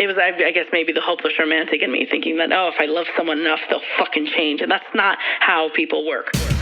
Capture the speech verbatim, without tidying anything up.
it was, I, I guess, maybe the hopeless romantic in me thinking that, oh, if I love someone enough, they'll fucking change. And that's not how people work.